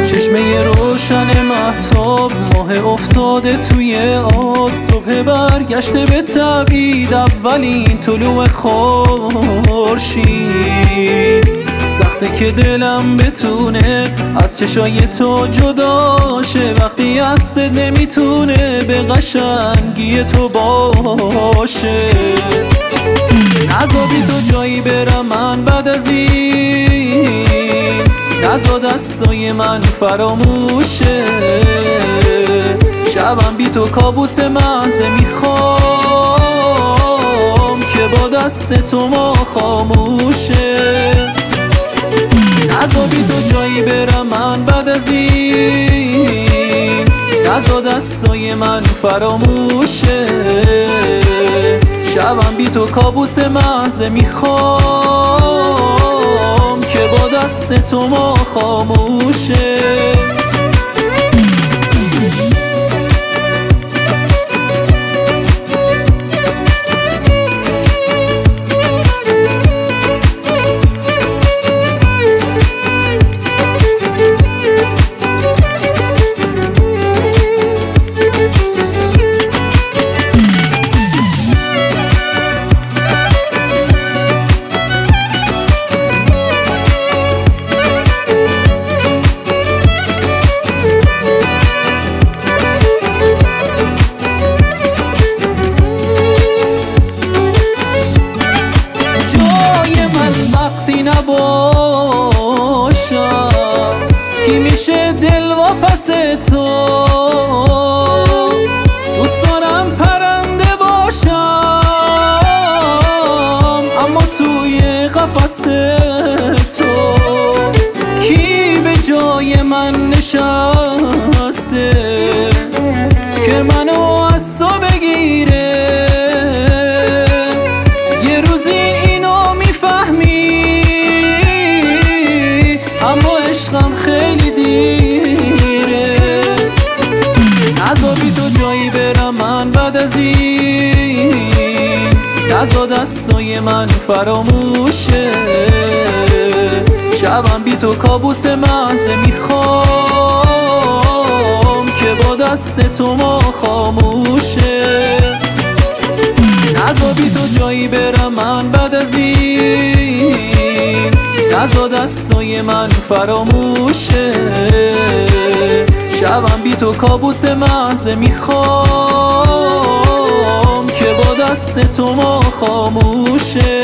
چشمه روشن مهتاب، ماه افتاده توی آب، صبح برگشته به تبعید، اولین طلوع خورشید. سخته که دلم بتونه از چشای تو جدا شه، وقتی عکست نمیتونه به قشنگی تو باشه. نذار بی تو جایی برم من بعد از این، نذار دستای من فراموشه. شبم بی تو کابوس مغزه، میخوام که با دست تو ما خاموشه. نذار بی تو جایی برم من بعد از این، نذار دستای من فراموشه. شبم بی تو کابوس مغزه، میخوام که با دست تو ما خاموشه. وقتی نباشم کی میشه دل واپس تو؟ دوست دارم پرنده باشم اما توی قفس تو. کی به جای من نشسته که منو از تو بگیره؟ یه روزی اینو میفهمی اما عشقم خیلی دیره. نذار بی تو جایی برم من بعد از این، نذار دستای من فراموشه. شبم بی تو کابوس مغزه، میخوام که با دست تو ما خاموشه. نذار بی تو جایی برم من بعد از این، نذار دستای من فراموشه. شبم بی تو کابوس مغزه، میخوام که با دست تو ما خاموشه.